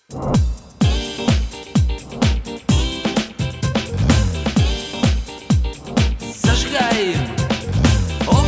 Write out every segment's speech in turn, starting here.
Зажигаем. Оп.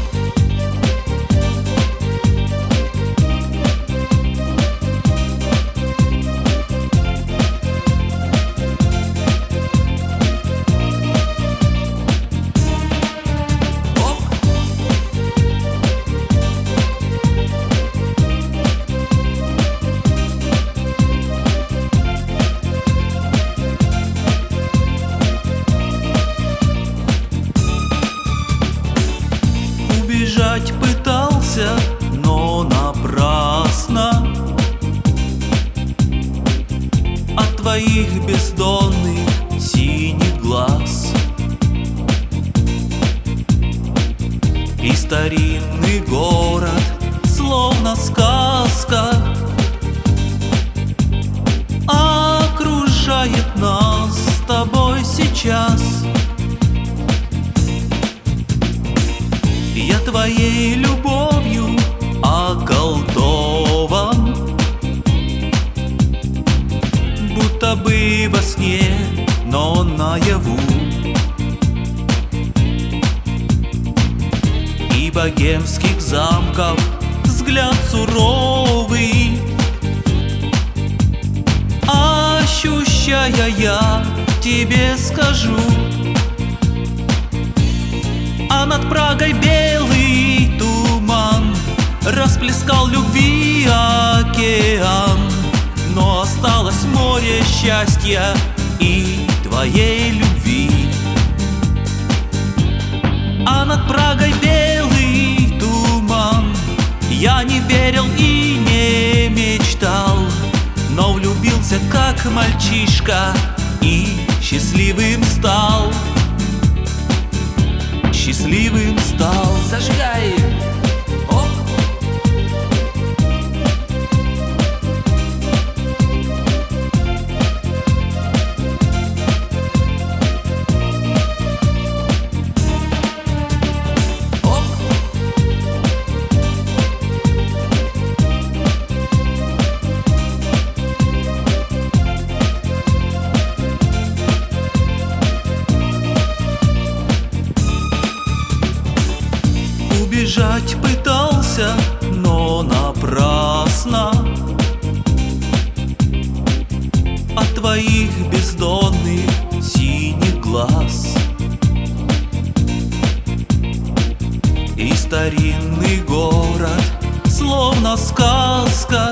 Убежать пытался, но напрасно от твоих бездонных синих глаз. И старинный город, словно сказка, окружает нас с тобой сейчас. Я твоей любовью околдован, будто бы во сне, но наяву. И богемских замков взгляд суровый, ощущая, я тебе скажу: а над Прагой белый туман расплескал любви океан, но осталось море счастья и твоей любви. А над Прагой белый туман, я не верил и не мечтал, но влюбился как мальчишка и счастливым стал. Счастливым стал. Зажигаем. Оп. Оп. Убежать пытался, но напрасно от твоих бездонных синих глаз. И старинный город, словно сказка,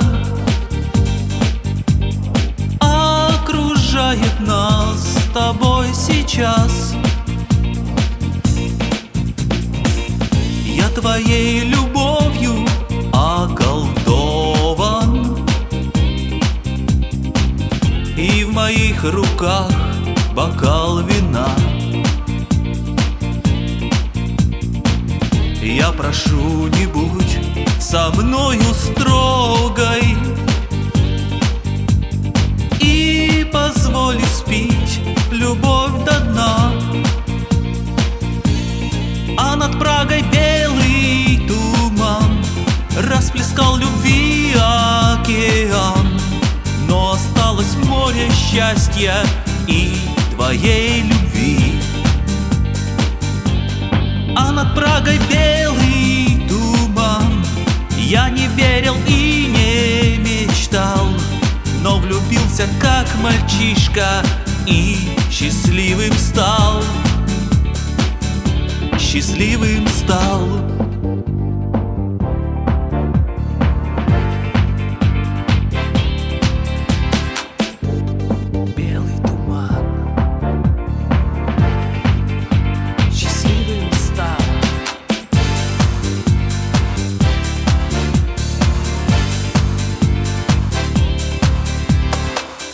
окружает нас с тобой сейчас. Я твоей любовью околдован, и в моих руках бокал вина. Я прошу, не будь со мною строгой и позволь испить любовь до дна. А над Прагой белый туман расплескал любви океан, но осталось море счастья и твоей любви. А над Прагой белый туман, я не верил и не мечтал, но влюбился как мальчишка и счастливым стал. Счастливым стал. Белый туман. Счастливым стал.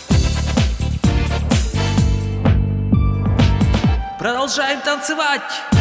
Продолжаем танцевать.